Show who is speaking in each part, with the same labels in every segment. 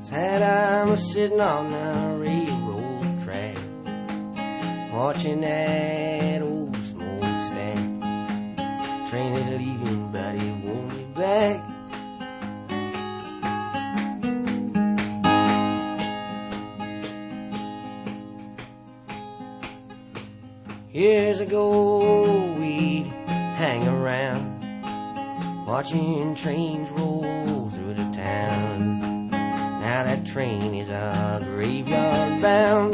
Speaker 1: Sad I'm sitting on the railroad track, watching that old smokestack. Train is leaving, but it won't be back. Years ago we'd hang around, watching trains roll through the town. Now that train is a graveyard bound.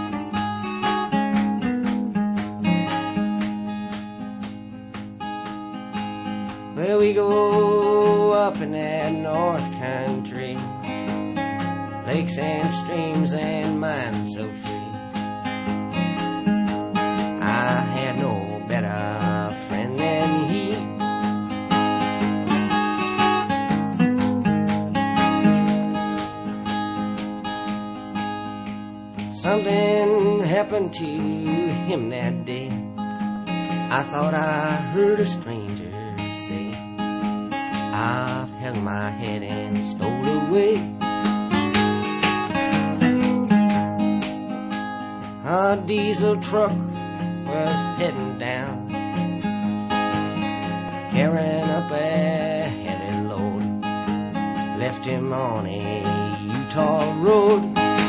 Speaker 1: Well, we go up in that north country, lakes and streams and mines so free. I had no better friend than he. Something happened to him that day. I thought I heard a stranger say, I've held my head and stole away. A diesel truck was heading down, carrying up a heavy load, left him on a Utah road.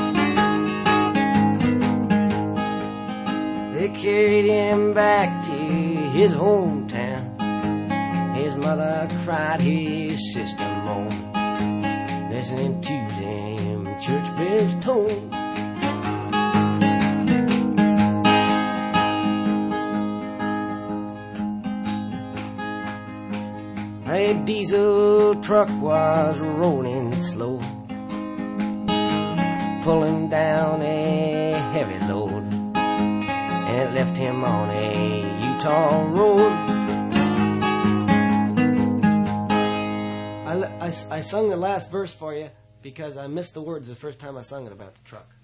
Speaker 1: They carried him back to his hometown. His mother cried, his sister moaned, listening to them church bells tone. A diesel truck was rolling slow, pulling down a heavy load, and it left him on a Utah road. I sung the last verse for you because I missed the words the first time I sung it about the truck.